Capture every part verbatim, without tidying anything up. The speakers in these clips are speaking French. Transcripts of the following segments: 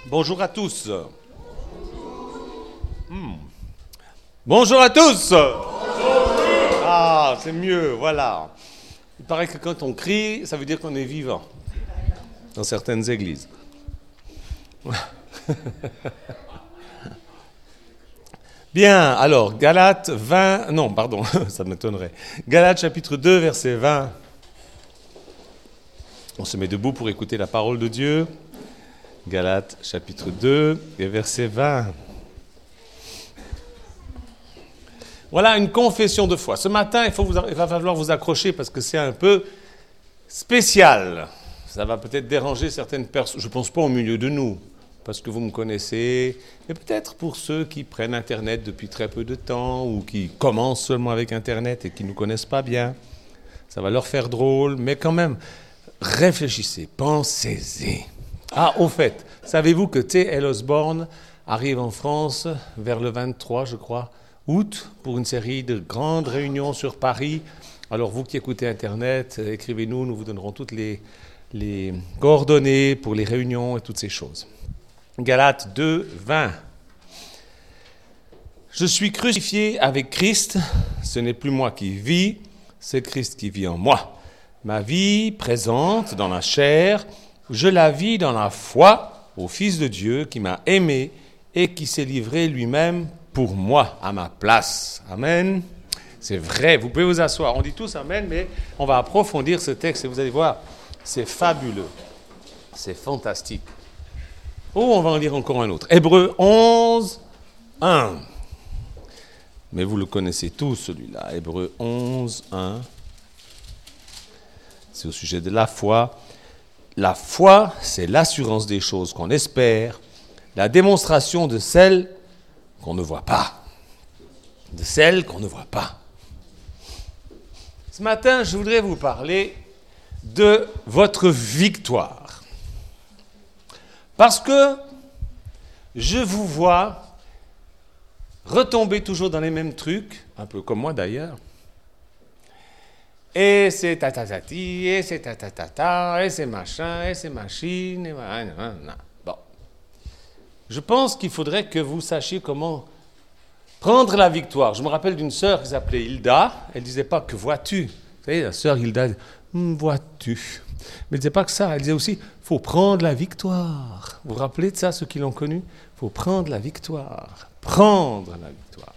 Bonjour à tous. Hmm. Bonjour à tous. Ah, c'est mieux, voilà. Il paraît que quand on crie, ça veut dire qu'on est vivant. Dans certaines églises. Bien, alors, Galates vingt... Non, pardon, ça m'étonnerait. Galates chapitre deux, verset vingt. On se met debout pour écouter la parole de Dieu. Galates chapitre deux et verset vingt. Voilà une confession de foi. Ce matin, il, faut vous, il va falloir vous accrocher parce que c'est un peu spécial. Ça va peut-être déranger certaines personnes. Je ne pense pas au milieu de nous, parce que vous me connaissez. Mais peut-être pour ceux qui prennent Internet depuis très peu de temps ou qui commencent seulement avec Internet et qui ne nous connaissent pas bien. Ça va leur faire drôle, mais quand même, réfléchissez, pensez-y. Ah, au fait, savez-vous que T L Osborne arrive en France vers le vingt-trois, je crois, août, pour une série de grandes réunions sur Paris. Alors, vous qui écoutez Internet, écrivez-nous, nous vous donnerons toutes les, les coordonnées pour les réunions et toutes ces choses. Galates deux, vingt. Je suis crucifié avec Christ, ce n'est plus moi qui vis, c'est Christ qui vit en moi. Ma vie présente dans la chair, je la vis dans la foi au Fils de Dieu qui m'a aimé et qui s'est livré lui-même pour moi, à ma place. Amen. C'est vrai, vous pouvez vous asseoir. On dit tous Amen, mais on va approfondir ce texte et vous allez voir, c'est fabuleux. C'est fantastique. Oh, on va en lire encore un autre. Hébreux onze, un. Mais vous le connaissez tous, celui-là. Hébreux onze, un. C'est au sujet de la foi. La foi, c'est l'assurance des choses qu'on espère, la démonstration de celles qu'on ne voit pas. De celles qu'on ne voit pas. Ce matin, je voudrais vous parler de votre victoire. Parce que je vous vois retomber toujours dans les mêmes trucs, un peu comme moi d'ailleurs. Et c'est tatatati, et c'est tatatata, et c'est machin, et c'est machine, et bon. Je pense qu'il faudrait que vous sachiez comment prendre la victoire. Je me rappelle d'une sœur qui s'appelait Hilda, elle ne disait pas que vois-tu. Vous savez, la sœur Hilda, hm, vois-tu. Mais elle ne disait pas que ça, elle disait aussi, il faut prendre la victoire. Vous vous rappelez de ça, ceux qui l'ont connu? Il faut prendre la victoire. Prendre la victoire.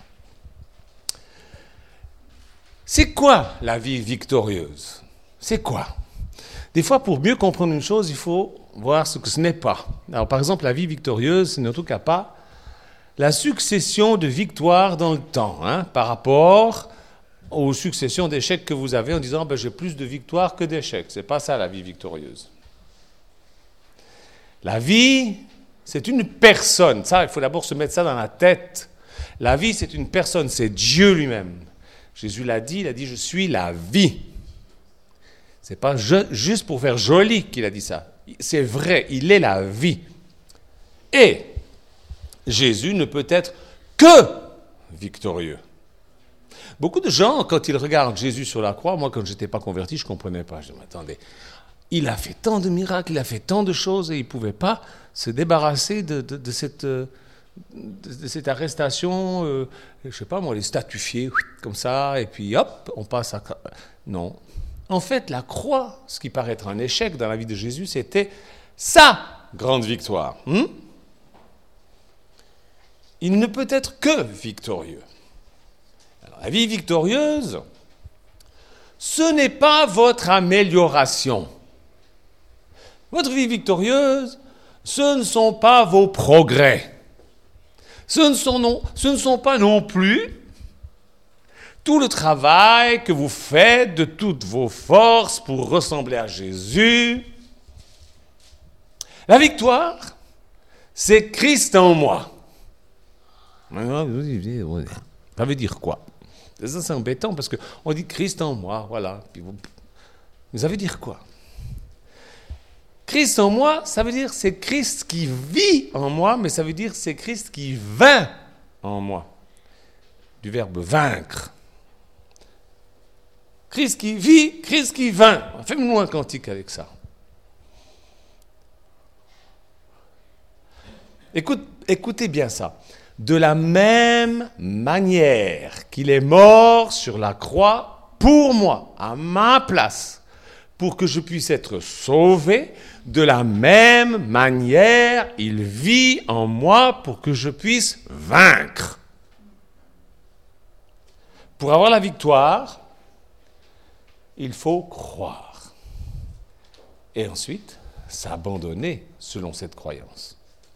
C'est quoi la vie victorieuse? C'est quoi? Des fois, pour mieux comprendre une chose, il faut voir ce que ce n'est pas. Alors, par exemple, la vie victorieuse, ce n'est en tout cas pas la succession de victoires dans le temps, hein, par rapport aux successions d'échecs que vous avez en disant ben, « j'ai plus de victoires que d'échecs ». Ce n'est pas ça, la vie victorieuse. La vie, c'est une personne. Ça, il faut d'abord se mettre ça dans la tête. La vie, c'est une personne, c'est Dieu lui-même. Jésus l'a dit, il a dit « je suis la vie ». Ce n'est pas je, juste pour faire joli qu'il a dit ça. C'est vrai, il est la vie. Et Jésus ne peut être que victorieux. Beaucoup de gens, quand ils regardent Jésus sur la croix, moi quand je n'étais pas converti, je ne comprenais pas. Je m'attendais. Il a fait tant de miracles, il a fait tant de choses et il ne pouvait pas se débarrasser de, de, de cette... De, de cette arrestation, euh, je ne sais pas moi, les statufier comme ça, et puis hop, on passe à... Non. En fait, la croix, ce qui paraît être un échec dans la vie de Jésus, c'était sa grande victoire. Hmm? Il ne peut être que victorieux. Alors, la vie victorieuse, ce n'est pas votre amélioration. Votre vie victorieuse, ce ne sont pas vos progrès. Ce ne sont, non, ce ne sont pas non plus tout le travail que vous faites de toutes vos forces pour ressembler à Jésus. La victoire, c'est Christ en moi. Ça veut dire quoi? Ça, c'est embêtant parce qu'on dit Christ en moi, voilà. Mais ça veut dire quoi? Christ en moi, ça veut dire c'est Christ qui vit en moi, mais ça veut dire c'est Christ qui vainc en moi. Du verbe vaincre. Christ qui vit, Christ qui vainc. Fais-moi un cantique avec ça. Écoute, écoutez bien ça. De la même manière qu'il est mort sur la croix pour moi, à ma place, pour que je puisse être sauvé, de la même manière, il vit en moi pour que je puisse vaincre. Pour avoir la victoire, il faut croire. Et ensuite, s'abandonner selon cette croyance.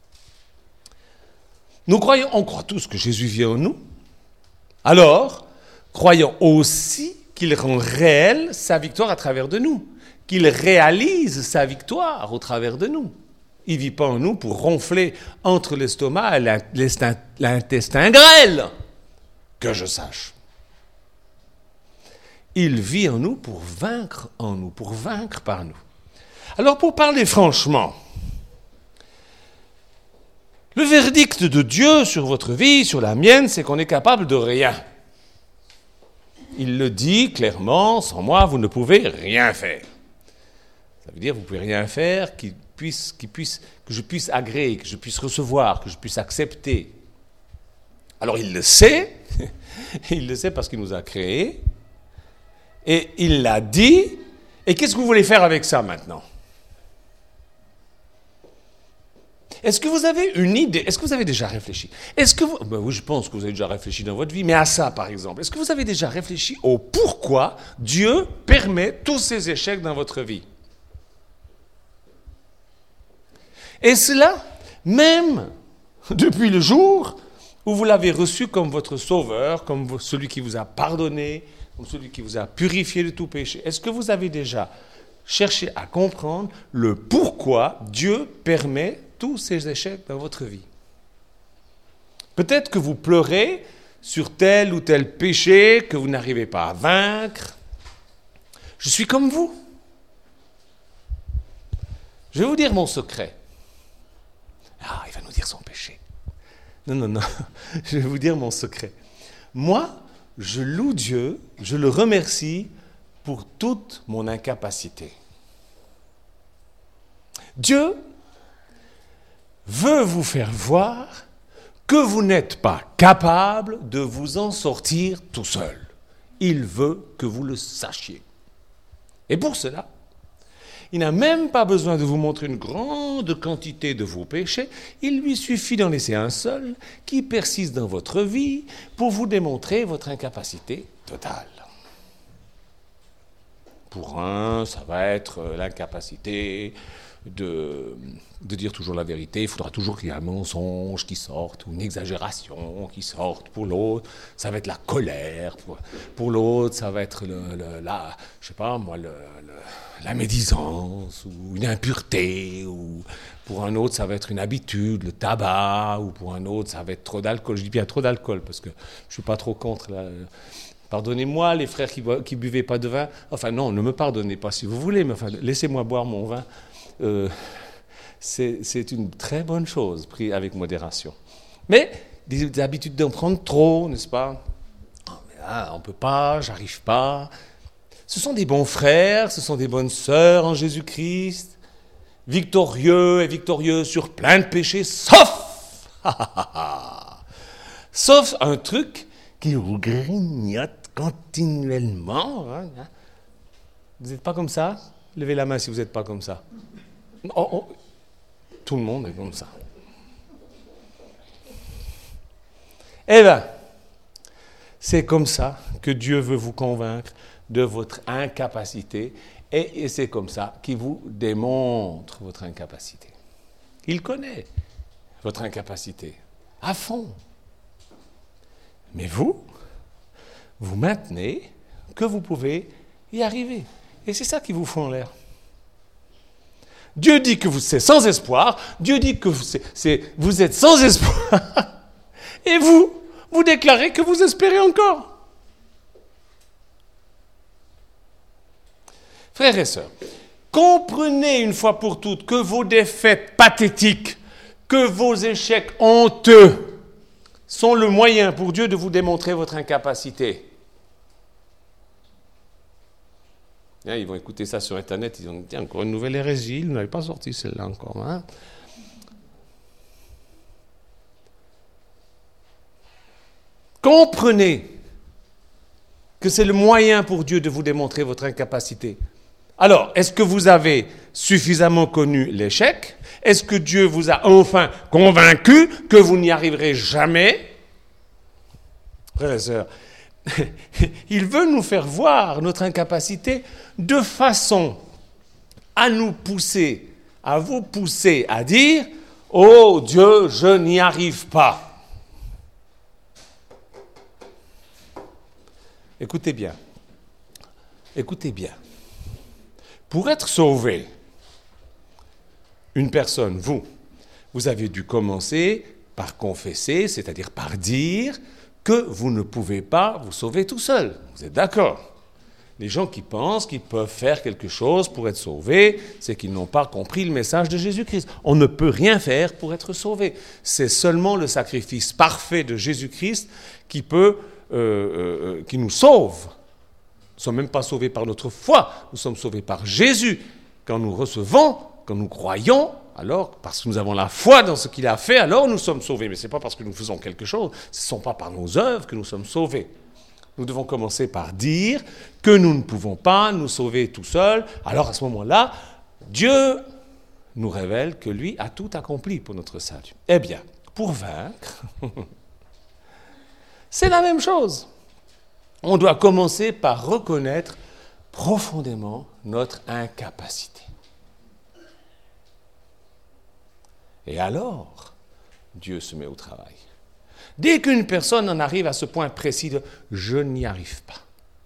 Nous croyons, on croit tous que Jésus vit en nous. Alors, croyons aussi qu'il rend réelle sa victoire à travers de nous, qu'il réalise sa victoire au travers de nous. Il ne vit pas en nous pour ronfler entre l'estomac et l'intestin grêle, que je sache. Il vit en nous pour vaincre en nous, pour vaincre par nous. Alors, pour parler franchement, le verdict de Dieu sur votre vie, sur la mienne, c'est qu'on est capable de rien. Il le dit clairement, sans moi, vous ne pouvez rien faire. Ça veut dire que vous ne pouvez rien faire qui puisse, qui puisse, que je puisse agréer, que je puisse recevoir, que je puisse accepter. Alors il le sait, il le sait parce qu'il nous a créés, et il l'a dit, et qu'est-ce que vous voulez faire avec ça maintenant ? Est-ce que vous avez une idée? Est-ce que vous avez déjà réfléchi? Est-ce que vous... Ben oui, je pense que vous avez déjà réfléchi dans votre vie, mais à ça, par exemple. Est-ce que vous avez déjà réfléchi au pourquoi Dieu permet tous ces échecs dans votre vie? Et cela, même depuis le jour où vous l'avez reçu comme votre sauveur, comme celui qui vous a pardonné, comme celui qui vous a purifié de tout péché. Est-ce que vous avez déjà cherché à comprendre le pourquoi Dieu permet tous ces échecs dans votre vie? Peut-être que vous pleurez sur tel ou tel péché que vous n'arrivez pas à vaincre. Je suis comme vous. Je vais vous dire mon secret. Ah, il va nous dire son péché. Non, non, non. Je vais vous dire mon secret. Moi, je loue Dieu, je le remercie pour toute mon incapacité. Dieu veut vous faire voir que vous n'êtes pas capable de vous en sortir tout seul. Il veut que vous le sachiez. Et pour cela, il n'a même pas besoin de vous montrer une grande quantité de vos péchés. Il lui suffit d'en laisser un seul qui persiste dans votre vie pour vous démontrer votre incapacité totale. Pour un, ça va être l'incapacité de, de dire toujours la vérité. Il faudra toujours qu'il y ait un mensonge qui sorte ou une exagération qui sorte. Pour l'autre, ça va être la colère. Pour, pour l'autre, ça va être le, le, la, je sais pas moi, le, le, la médisance ou une impureté. Ou pour un autre, ça va être une habitude, le tabac. Ou pour un autre, ça va être trop d'alcool. Je dis bien trop d'alcool parce que je suis pas trop contre la... Pardonnez-moi, les frères qui ne buvaient pas de vin. Enfin non, ne me pardonnez pas si vous voulez, mais enfin, laissez-moi boire mon vin. Euh, c'est, c'est une très bonne chose, pris avec modération. Mais des, des habitudes d'en prendre trop, n'est-ce pas? Oh, mais là, on ne peut pas, j'arrive pas. Ce sont des bons frères, ce sont des bonnes sœurs en Jésus-Christ, victorieux et victorieux sur plein de péchés, sauf, sauf un truc qui vous grignote continuellement. Hein. Vous n'êtes pas comme ça? Levez la main si vous n'êtes pas comme ça. Oh, oh. Tout le monde est comme ça. Eh bien, c'est comme ça que Dieu veut vous convaincre de votre incapacité et, et c'est comme ça qu'il vous démontre votre incapacité. Il connaît votre incapacité à fond. Mais vous, vous maintenez que vous pouvez y arriver. Et c'est ça qui vous fout en l'air. Dieu dit que vous, c'est sans espoir. Dieu dit que vous, c'est, c'est, vous êtes sans espoir. Et vous, vous déclarez que vous espérez encore. Frères et sœurs, comprenez une fois pour toutes que vos défaites pathétiques, que vos échecs honteux, sont le moyen pour Dieu de vous démontrer votre incapacité. Hein, ils vont écouter ça sur Internet, ils vont dire, tiens, encore une nouvelle hérésie, ils n'avaient pas sorti celle-là encore. Hein? Comprenez que c'est le moyen pour Dieu de vous démontrer votre incapacité. Alors, est-ce que vous avez suffisamment connu l'échec? Est-ce que Dieu vous a enfin convaincu que vous n'y arriverez jamais? Frères et sœurs, il veut nous faire voir notre incapacité de façon à nous pousser, à vous pousser à dire « Oh Dieu, je n'y arrive pas ». Écoutez bien, écoutez bien. Pour être sauvé, une personne, vous, vous avez dû commencer par confesser, c'est-à-dire par dire que vous ne pouvez pas vous sauver tout seul. Vous êtes d'accord? Les gens qui pensent qu'ils peuvent faire quelque chose pour être sauvés, c'est qu'ils n'ont pas compris le message de Jésus-Christ. On ne peut rien faire pour être sauvé. C'est seulement le sacrifice parfait de Jésus-Christ qui peut, euh, euh, qui nous sauve. Nous ne sommes même pas sauvés par notre foi, nous sommes sauvés par Jésus. Quand nous recevons, quand nous croyons, alors, parce que nous avons la foi dans ce qu'il a fait, alors nous sommes sauvés. Mais ce n'est pas parce que nous faisons quelque chose, ce ne sont pas par nos œuvres que nous sommes sauvés. Nous devons commencer par dire que nous ne pouvons pas nous sauver tout seuls. Alors à ce moment-là, Dieu nous révèle que lui a tout accompli pour notre salut. Eh bien, pour vaincre, c'est la même chose. On doit commencer par reconnaître profondément notre incapacité. Et alors, Dieu se met au travail. Dès qu'une personne en arrive à ce point précis de « je n'y arrive pas »,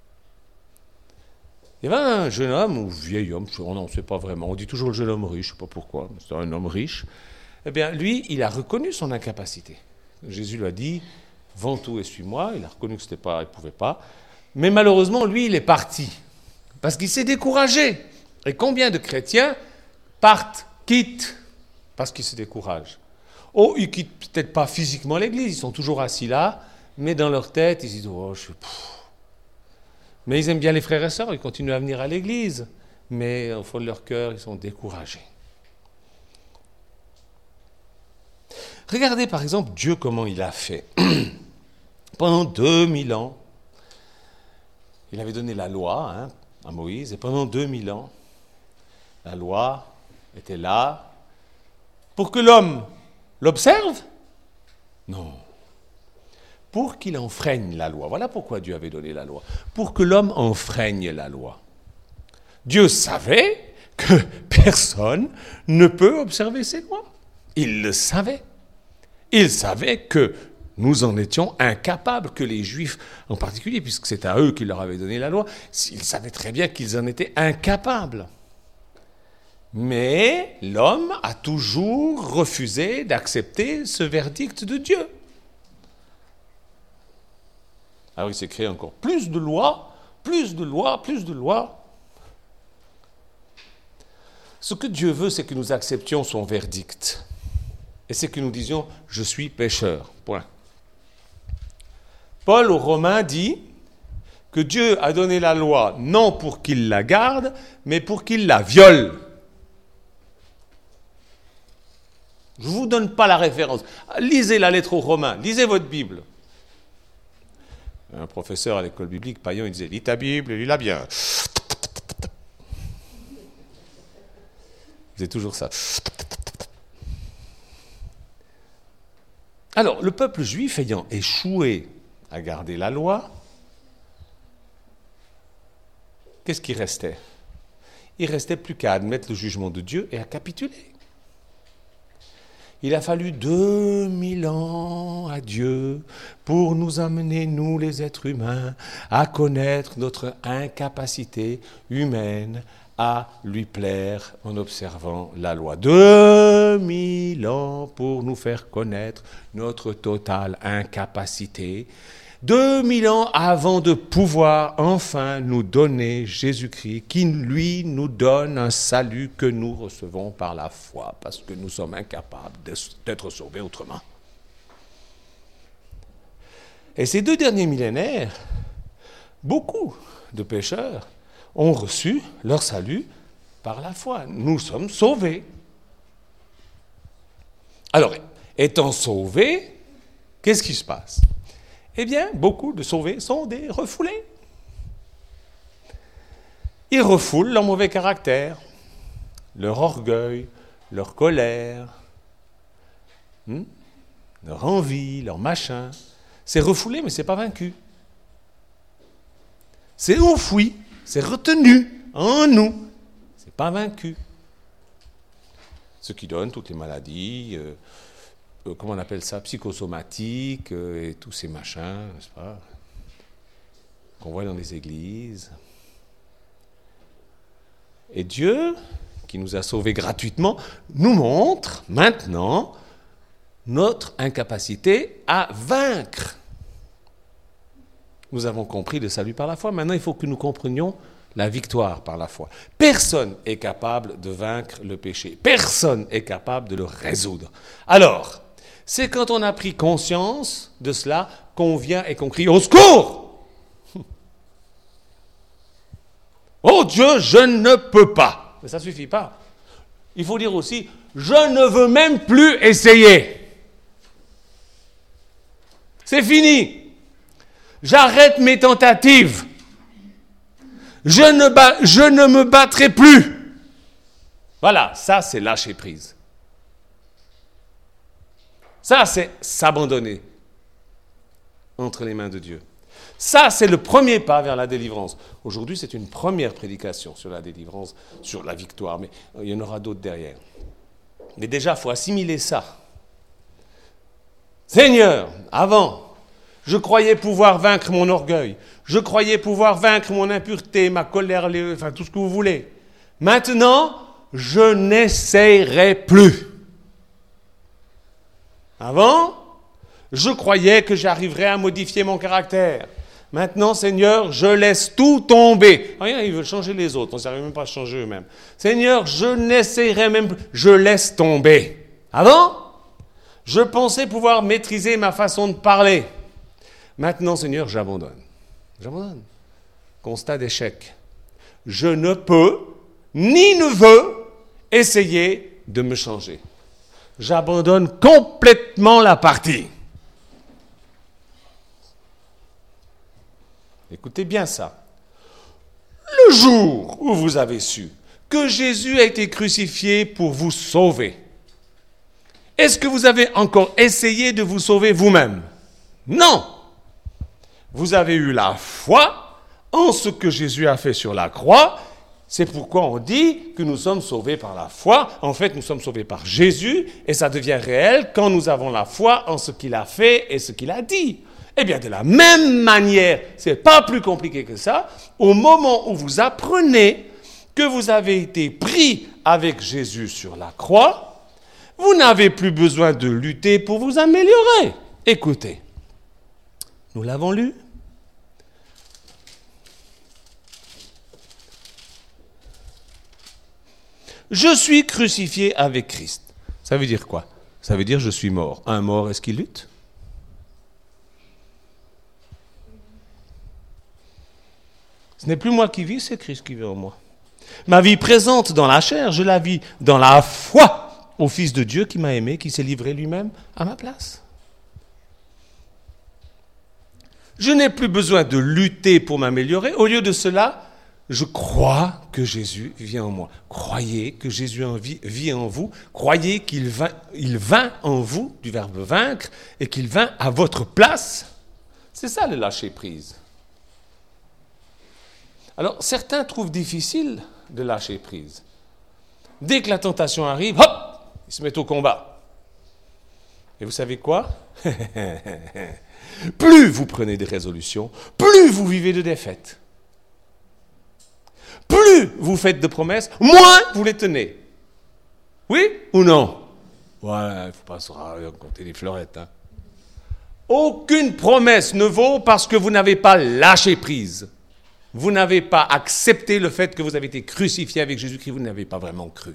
il y avait un jeune homme ou vieil homme, on ne sait pas vraiment, on dit toujours le jeune homme riche, je ne sais pas pourquoi, mais c'est un homme riche, eh bien lui, il a reconnu son incapacité. Jésus lui a dit « vends tout et suis-moi », il a reconnu que c'était pas, il ne pouvait pas, mais malheureusement, lui, il est parti, parce qu'il s'est découragé. Et combien de chrétiens partent, quittent, parce qu'ils se découragent? Oh, ils ne quittent peut-être pas physiquement l'église, ils sont toujours assis là, mais dans leur tête, ils disent « oh, je suis... » Mais ils aiment bien les frères et sœurs, ils continuent à venir à l'église, mais au fond de leur cœur, ils sont découragés. Regardez par exemple Dieu comment il a fait. Pendant deux mille ans, il avait donné la loi hein, à Moïse, et pendant deux mille ans, la loi était là pour que l'homme l'observe? Non. Pour qu'il enfreigne la loi. Voilà pourquoi Dieu avait donné la loi. Pour que l'homme enfreigne la loi. Dieu savait que personne ne peut observer ces lois. Il le savait. Il savait que nous en étions incapables, que les Juifs en particulier, puisque c'est à eux qu'il leur avait donné la loi, il savait très bien qu'ils en étaient incapables. Mais l'homme a toujours refusé d'accepter ce verdict de Dieu. Alors il s'est créé encore plus de lois, plus de lois, plus de lois. Ce que Dieu veut, c'est que nous acceptions son verdict. Et c'est que nous disions « je suis pécheur ». Point. Paul aux Romains dit que Dieu a donné la loi non pour qu'il la garde, mais pour qu'il la viole. Je ne vous donne pas la référence. Lisez la lettre aux Romains, lisez votre Bible. Un professeur à l'école biblique, Payon, il disait « lis ta Bible, lis-la bien ». Il faisait toujours ça. Alors, le peuple juif ayant échoué à garder la loi, qu'est-ce qui restait? Il ne restait plus qu'à admettre le jugement de Dieu et à capituler. Il a fallu deux mille ans à Dieu pour nous amener, nous les êtres humains, à connaître notre incapacité humaine à lui plaire en observant la loi. Deux mille ans pour nous faire connaître notre totale incapacité. Deux mille ans avant de pouvoir enfin nous donner Jésus-Christ, qui lui nous donne un salut que nous recevons par la foi, parce que nous sommes incapables d'être sauvés autrement. Et ces deux derniers millénaires, beaucoup de pécheurs ont reçu leur salut par la foi. Nous sommes sauvés. Alors, étant sauvés, qu'est-ce qui se passe ? Eh bien, beaucoup de sauvés sont des refoulés. Ils refoulent leur mauvais caractère, leur orgueil, leur colère, hmm, leur envie, leur machin. C'est refoulé, mais ce n'est pas vaincu. C'est enfoui, c'est retenu en nous. Ce n'est pas vaincu. Ce qui donne toutes les maladies, euh, euh, comment on appelle ça, psychosomatiques, euh, et tous ces machins, n'est-ce pas, qu'on voit dans les églises. Et Dieu, qui nous a sauvés gratuitement, nous montre maintenant notre incapacité à vaincre. Nous avons compris le salut par la foi. Maintenant, il faut que nous comprenions la victoire par la foi. Personne n'est capable de vaincre le péché. Personne n'est capable de le résoudre. Alors, c'est quand on a pris conscience de cela qu'on vient et qu'on crie « Au secours !» Oh Dieu, je ne peux pas. Mais ça ne suffit pas. Il faut dire aussi, je ne veux même plus essayer. C'est fini. J'arrête mes tentatives. Je ne, ba- je ne me battrai plus. Voilà, ça c'est lâcher prise. Ça c'est s'abandonner entre les mains de Dieu. Ça, c'est le premier pas vers la délivrance. Aujourd'hui, c'est une première prédication sur la délivrance, sur la victoire, mais il y en aura d'autres derrière. Mais déjà, il faut assimiler ça. Seigneur, avant, je croyais pouvoir vaincre mon orgueil. Je croyais pouvoir vaincre mon impureté, ma colère, les, enfin tout ce que vous voulez. Maintenant, je n'essayerai plus. Avant, je croyais que j'arriverais à modifier mon caractère. Maintenant, Seigneur, je laisse tout tomber. Rien, ils veulent changer les autres, on ne s'arrive même pas à changer eux-mêmes. Seigneur, je n'essayerai même plus, je laisse tomber. Avant, je pensais pouvoir maîtriser ma façon de parler. Maintenant, Seigneur, j'abandonne. J'abandonne. Constat d'échec. Je ne peux, ni ne veux, essayer de me changer. J'abandonne complètement la partie. Écoutez bien ça. Le jour où vous avez su que Jésus a été crucifié pour vous sauver, est-ce que vous avez encore essayé de vous sauver vous-même? Non. Vous avez eu la foi en ce que Jésus a fait sur la croix. C'est pourquoi on dit que nous sommes sauvés par la foi. En fait, nous sommes sauvés par Jésus et ça devient réel quand nous avons la foi en ce qu'il a fait et ce qu'il a dit. Eh bien, de la même manière, ce n'est pas plus compliqué que ça, au moment où vous apprenez que vous avez été pris avec Jésus sur la croix, vous n'avez plus besoin de lutter pour vous améliorer. Écoutez, nous l'avons lu. Je suis crucifié avec Christ. Ça veut dire quoi? Ça veut dire je suis mort. Un mort, est-ce qu'il lutte? Ce n'est plus moi qui vis, c'est Christ qui vit en moi. Ma vie présente dans la chair, je la vis dans la foi au Fils de Dieu qui m'a aimé, qui s'est livré lui-même à ma place. Je n'ai plus besoin de lutter pour m'améliorer. Au lieu de cela, je crois que Jésus vit en moi. Croyez que Jésus vit en vous. Croyez qu'il vint, il vint en vous, du verbe vaincre, et qu'il vint à votre place. C'est ça le lâcher prise. Alors, certains trouvent difficile de lâcher prise. Dès que la tentation arrive, hop, ils se mettent au combat. Et vous savez quoi? Plus vous prenez des résolutions, plus vous vivez de défaites. Plus vous faites de promesses, moins vous les tenez. Oui ou non? Ouais, il ne faut pas se raconter des fleurettes. Hein. Aucune promesse ne vaut parce que vous n'avez pas lâché prise. Vous n'avez pas accepté le fait que vous avez été crucifié avec Jésus-Christ, vous n'avez pas vraiment cru.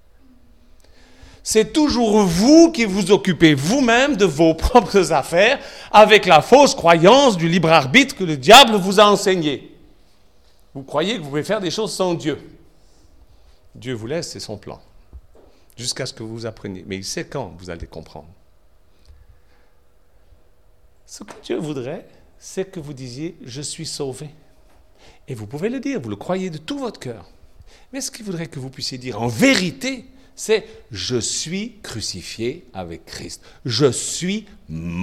C'est toujours vous qui vous occupez vous-même de vos propres affaires avec la fausse croyance du libre arbitre que le diable vous a enseigné. Vous croyez que vous pouvez faire des choses sans Dieu. Dieu vous laisse, c'est son plan. Jusqu'à ce que vous appreniez. Mais il sait quand vous allez comprendre. Ce que Dieu voudrait, c'est que vous disiez « Je suis sauvé ». Et vous pouvez le dire, vous le croyez de tout votre cœur. Mais ce qu'il voudrait que vous puissiez dire en vérité, c'est « Je suis crucifié avec Christ. Je suis mort. »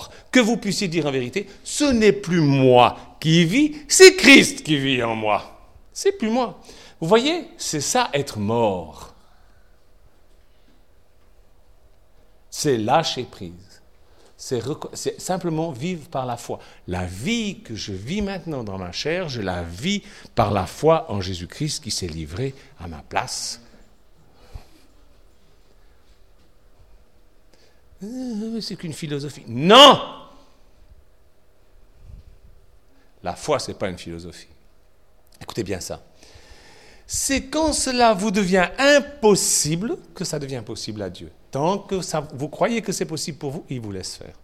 Que vous puissiez dire en vérité « Ce n'est plus moi qui vis, c'est Christ qui vit en moi. » C'est plus moi. Vous voyez, c'est ça être mort. C'est lâcher prise. C'est, reco- c'est simplement vivre par la foi. La vie que je vis maintenant dans ma chair, je la vis par la foi en Jésus-Christ qui s'est livré à ma place. Euh, c'est qu'une philosophie. Non! La foi, ce n'est pas une philosophie. Écoutez bien ça. C'est quand cela vous devient impossible que ça devient possible à Dieu. Tant que ça, vous croyez que c'est possible pour vous, il vous laisse faire.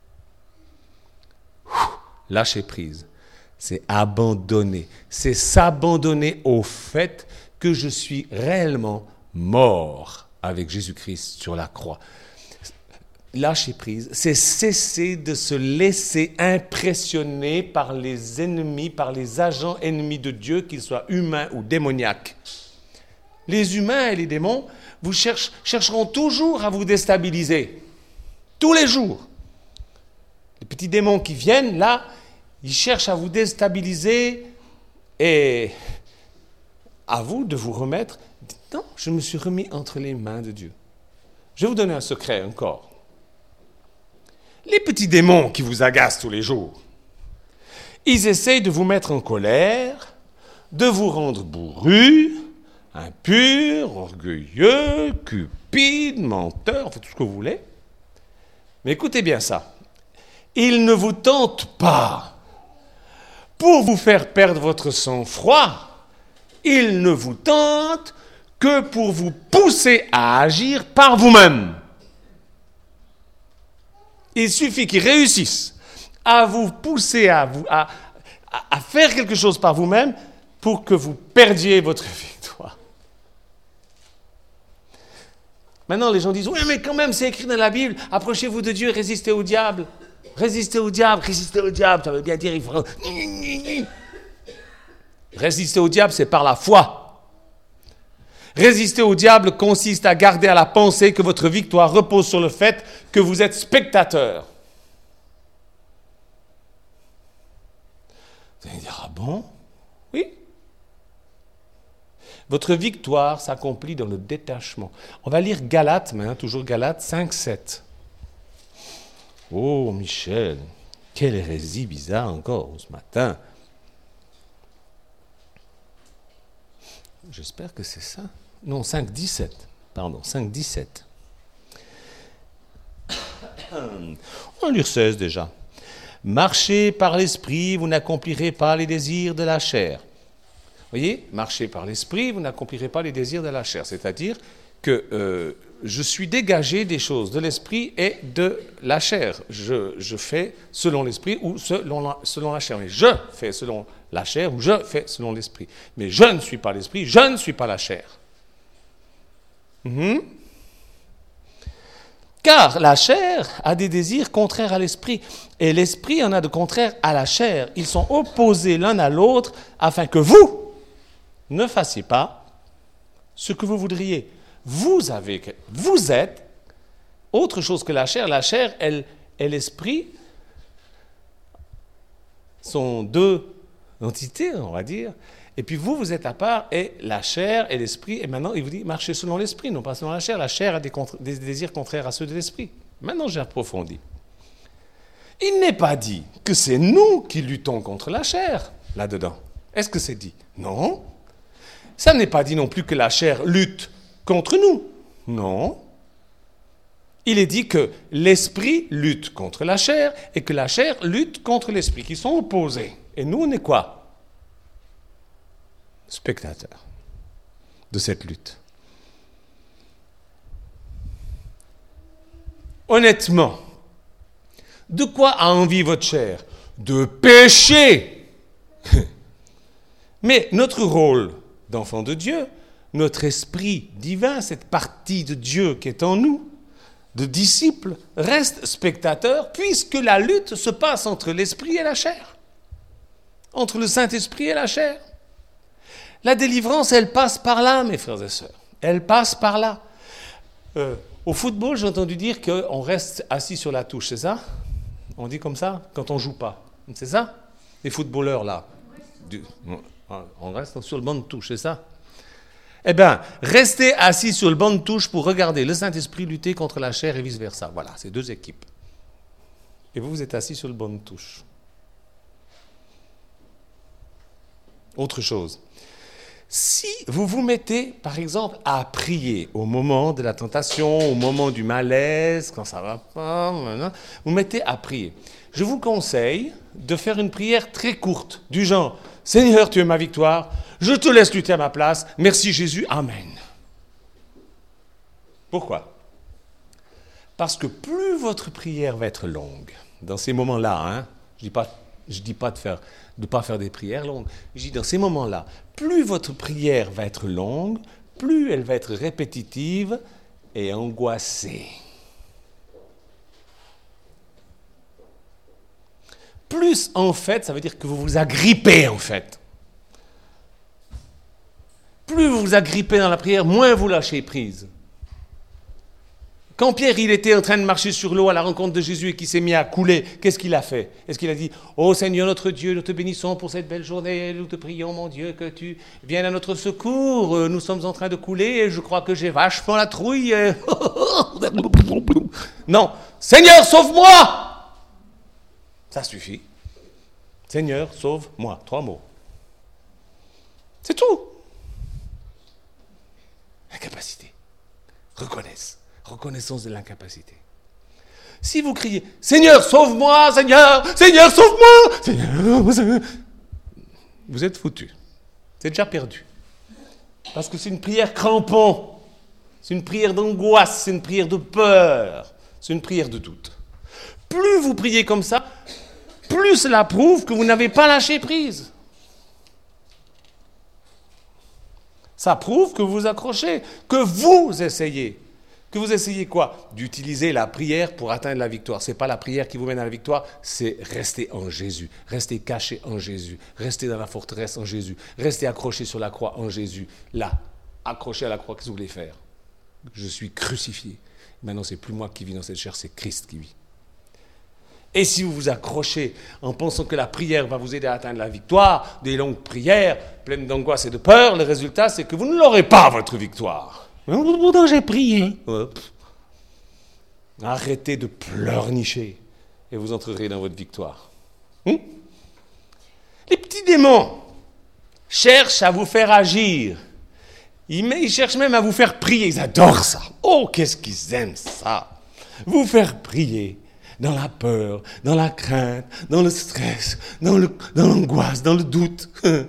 Lâcher prise, c'est abandonner. C'est s'abandonner au fait que je suis réellement mort avec Jésus-Christ sur la croix. Lâcher prise, c'est cesser de se laisser impressionner par les ennemis, par les agents ennemis de Dieu, qu'ils soient humains ou démoniaques. Les humains et les démons vous cherche, chercheront toujours à vous déstabiliser. Tous les jours. Les petits démons qui viennent, là, ils cherchent à vous déstabiliser et à vous de vous remettre. Non, je me suis remis entre les mains de Dieu. Je vais vous donner un secret encore. Les petits démons qui vous agacent tous les jours, ils essayent de vous mettre en colère, de vous rendre bourru, impur, orgueilleux, cupide, menteur, faites tout ce que vous voulez. Mais écoutez bien ça. Ils ne vous tentent pas pour vous faire perdre votre sang-froid. Ils ne vous tentent que pour vous pousser à agir par vous-même. Il suffit qu'ils réussissent à vous pousser à, vous, à, à, à faire quelque chose par vous-même pour que vous perdiez votre victoire. Maintenant, les gens disent « Oui, mais quand même, c'est écrit dans la Bible, approchez-vous de Dieu, résistez au diable. Résistez au diable, résistez au diable. » Ça veut bien dire, il faut... Résister au diable, c'est par la foi. Résister au diable consiste à garder à la pensée que votre victoire repose sur le fait que vous êtes spectateur. Vous allez dire, ah bon? Oui. Votre victoire s'accomplit dans le détachement. On va lire Galates, maintenant, toujours Galates cinq sept. Oh, Michel, quelle hérésie bizarre encore ce matin. J'espère que c'est ça. Non, cinq dix-sept. Pardon, cinq dix-sept. On va lire seize déjà. Marchez par l'esprit, vous n'accomplirez pas les désirs de la chair. Vous voyez, marchez par l'esprit, vous n'accomplirez pas les désirs de la chair. C'est-à-dire que euh, je suis dégagé des choses de l'esprit et de la chair. Je, je fais selon l'esprit ou selon la, selon la chair. Mais je fais selon la chair ou je fais selon l'esprit. Mais je ne suis pas l'esprit, je ne suis pas la chair. Mm-hmm. Car la chair a des désirs contraires à l'esprit, et l'esprit en a de contraires à la chair. Ils sont opposés l'un à l'autre, afin que vous ne fassiez pas ce que vous voudriez. Vous avez, vous êtes autre chose que la chair. La chair elle, et l'esprit sont deux entités, on va dire. Et puis vous, vous êtes à part, et la chair et l'esprit, et maintenant, il vous dit, marchez selon l'esprit, non pas selon la chair. La chair a des, contre, des désirs contraires à ceux de l'esprit. Maintenant, j'ai approfondi. Il n'est pas dit que c'est nous qui luttons contre la chair, là-dedans. Est-ce que c'est dit? Non. Ça n'est pas dit non plus que la chair lutte contre nous. Non. Il est dit que l'esprit lutte contre la chair, et que la chair lutte contre l'esprit, qui sont opposés. Et nous, on est quoi? Spectateur de cette lutte. Honnêtement, de quoi a envie votre chair? De pécher. Mais notre rôle d'enfant de Dieu, notre esprit divin, cette partie de Dieu qui est en nous, de disciple, reste spectateur, puisque la lutte se passe entre l'esprit et la chair. Entre le Saint-Esprit et la chair. La délivrance, elle passe par là, mes frères et sœurs. Elle passe par là. Euh, au football, j'ai entendu dire qu'on reste assis sur la touche, c'est ça? On dit comme ça quand on ne joue pas. C'est ça? Les footballeurs, là. Du, on reste sur le banc de touche, c'est ça? Eh bien, restez assis sur le banc de touche pour regarder le Saint-Esprit lutter contre la chair et vice-versa. Voilà, c'est deux équipes. Et vous, vous êtes assis sur le banc de touche. Autre chose. Si vous vous mettez, par exemple, à prier au moment de la tentation, au moment du malaise, quand ça ne va pas, vous vous mettez à prier. Je vous conseille de faire une prière très courte, du genre « Seigneur, tu es ma victoire, je te laisse lutter à ma place, merci Jésus, Amen. » Pourquoi? Parce que plus votre prière va être longue, dans ces moments-là, hein, je ne dis pas, je dis pas de faire, de pas faire des prières longues, je dis dans ces moments-là, plus votre prière va être longue, plus elle va être répétitive et angoissée. Plus, en fait, ça veut dire que vous vous agrippez, en fait. Plus vous vous agrippez dans la prière, moins vous lâchez prise. Quand Pierre, il était en train de marcher sur l'eau à la rencontre de Jésus et qu'il s'est mis à couler, qu'est-ce qu'il a fait? Est-ce qu'il a dit « Ô Seigneur notre Dieu, nous te bénissons pour cette belle journée, nous te prions, mon Dieu, que tu viennes à notre secours, nous sommes en train de couler et je crois que j'ai vachement la trouille. » Non, « Seigneur, sauve-moi !» Ça suffit. « Seigneur, sauve-moi !» Trois mots. C'est tout. Incapacité. Reconnaisse. Reconnaissance de l'incapacité. Si vous criez « Seigneur, sauve-moi, Seigneur, Seigneur, sauve-moi, Seigneur, Seigneur !» vous êtes foutu. C'est déjà perdu. Parce que c'est une prière crampon. C'est une prière d'angoisse, c'est une prière de peur, c'est une prière de doute. Plus vous priez comme ça, plus cela prouve que vous n'avez pas lâché prise. Ça prouve que vous vous accrochez, que vous essayez. Que vous essayez quoi? D'utiliser la prière pour atteindre la victoire. Ce n'est pas la prière qui vous mène à la victoire, c'est rester en Jésus, rester caché en Jésus, rester dans la forteresse en Jésus, rester accroché sur la croix en Jésus. Là, accroché à la croix, qu'est-ce que vous voulez faire? Je suis crucifié. Maintenant, ce n'est plus moi qui vis dans cette chair, c'est Christ qui vit. Et si vous vous accrochez en pensant que la prière va vous aider à atteindre la victoire, des longues prières pleines d'angoisse et de peur, le résultat, c'est que vous ne l'aurez pas, votre victoire. Pourtant, j'ai prié. Arrêtez de pleurnicher et vous entrerez dans votre victoire. Hum? Les petits démons cherchent à vous faire agir. Ils, ils cherchent même à vous faire prier. Ils adorent ça. Oh, qu'est-ce qu'ils aiment ça. Vous faire prier dans la peur, dans la crainte, dans le stress, dans, le, dans l'angoisse, dans le doute.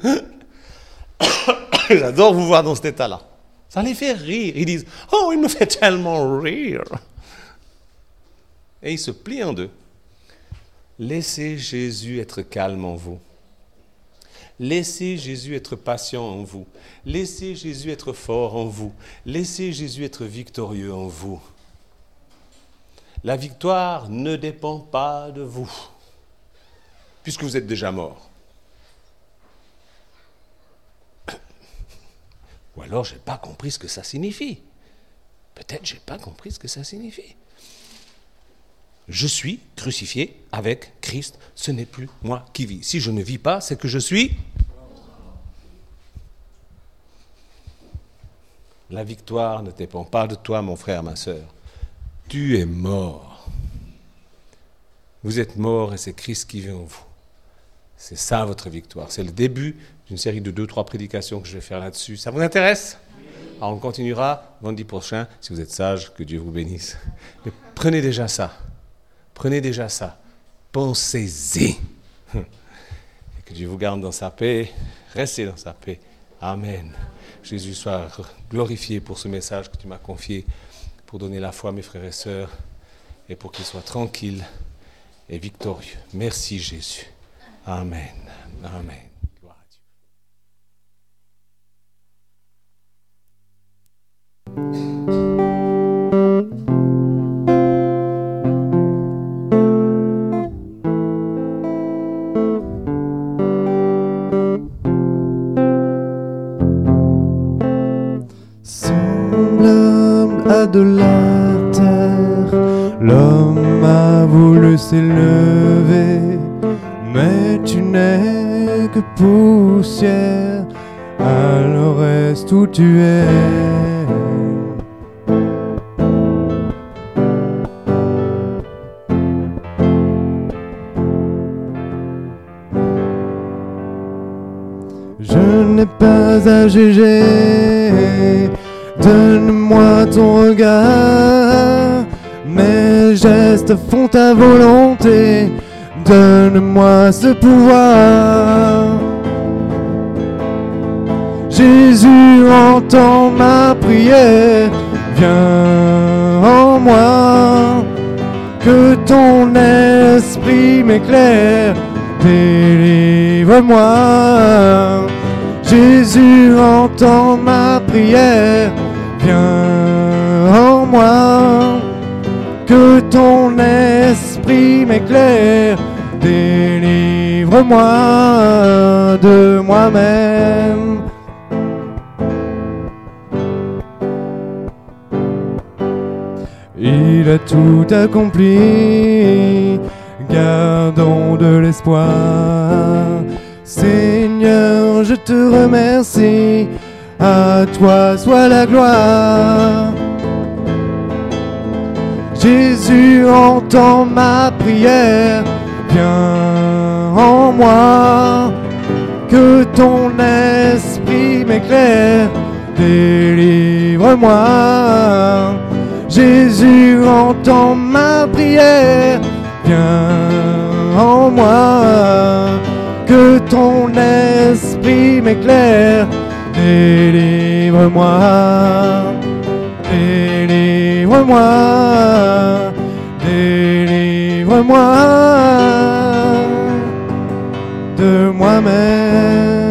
J'adore vous voir dans cet état-là. Ça les fait rire. Ils disent « Oh, il me fait tellement rire !» Et ils se plient en deux. Laissez Jésus être calme en vous. Laissez Jésus être patient en vous. Laissez Jésus être fort en vous. Laissez Jésus être victorieux en vous. La victoire ne dépend pas de vous, puisque vous êtes déjà mort. Ou alors, je n'ai pas compris ce que ça signifie. Peut-être je n'ai pas compris ce que ça signifie. Je suis crucifié avec Christ. Ce n'est plus moi qui vis. Si je ne vis pas, c'est que je suis... La victoire ne dépend pas de toi, mon frère, ma sœur. Tu es mort. Vous êtes mort et c'est Christ qui vit en vous. C'est ça votre victoire. C'est le début d'une série de deux, trois prédications que je vais faire là-dessus. Ça vous intéresse? Alors on continuera vendredi prochain, si vous êtes sage, que Dieu vous bénisse. Mais prenez déjà ça. Prenez déjà ça. Pensez-y. Et que Dieu vous garde dans sa paix. Restez dans sa paix. Amen. Jésus soit glorifié pour ce message que tu m'as confié, pour donner la foi à mes frères et sœurs, et pour qu'ils soient tranquilles et victorieux. Merci Jésus. Amen. Amen. Gloire à Dieu. de la terre, l'homme a voulu s'élever, mais tu n'es que poussière, alors reste où tu es. Je n'ai pas à juger, donne-moi ton regard, mes gestes font ta volonté, donne-moi ce pouvoir. Jésus, entends ma prière, viens en moi, que ton esprit m'éclaire, délivre-moi. Jésus, entends ma prière, viens en moi, que ton esprit m'éclaire, délivre-moi de moi-même. Il a tout accompli, gardons de l'espoir. Seigneur, je te remercie, à toi soit la gloire. Jésus, entends ma prière, viens en moi, que ton esprit m'éclaire, délivre-moi. Jésus, entends ma prière, viens en moi, que ton esprit m'éclaire, délivre-moi, délivre-moi, délivre-moi de moi-même.